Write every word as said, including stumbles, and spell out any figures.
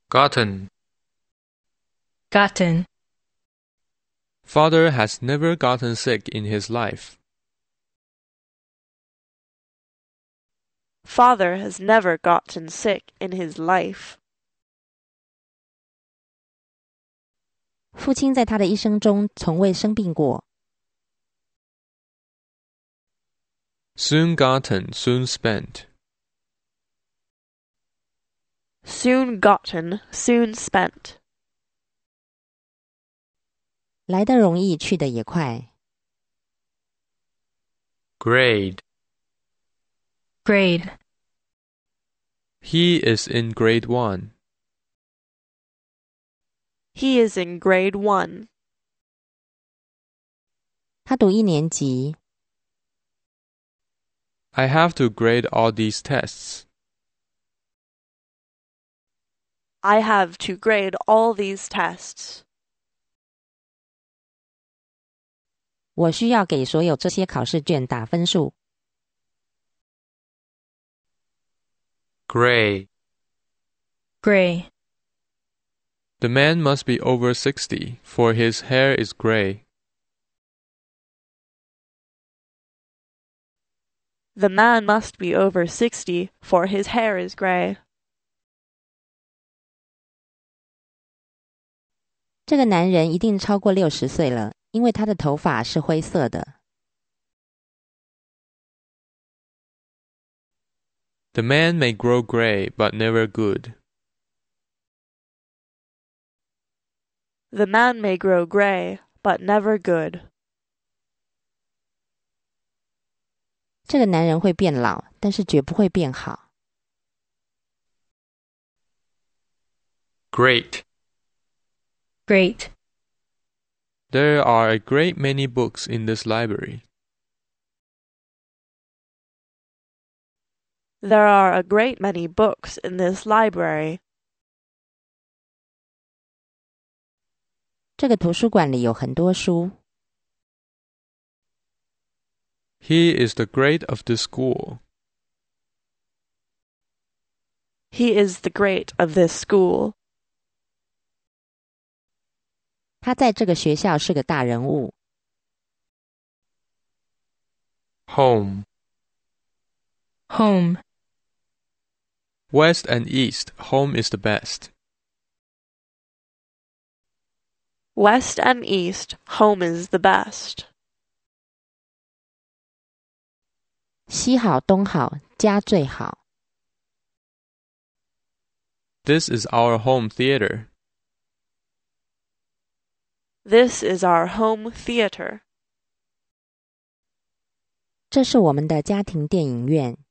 Gotten. Gotten. Father has never gotten sick in his life. Father has never gotten sick in his life. 父亲在他的一生中从未生病过。 Soon gotten, soon spent. Soon gotten, soon spent. 来得容易，去得也快。 Grade. Grade. He is in grade one. He is in grade one. 他读一年级。 I have to grade all these tests. I have to grade all these tests. 我需要给所有这些考试卷打分数。 Gray. Gray. The man must be over sixty, for his hair is gray. The man must be over sixty, for his hair is gray. 这个男人一定超过六十岁了，因为他的头发是灰色的。 The man may grow gray, but never good. The man may grow gray, but never good. 这个男人会变老，但是绝不会变好。 Great. Great. There are a great many books in this library. There are a great many books in this library. 这个图书馆里有很多书。 He is the great of this school. He is the great of this school. 他在这个学校是个大人物。 Home. Home. West and east, home is the best. West and east, home is the best. 西好东好，家最好。 This is our home theater. This is our home theater. 这是我们的家庭电影院。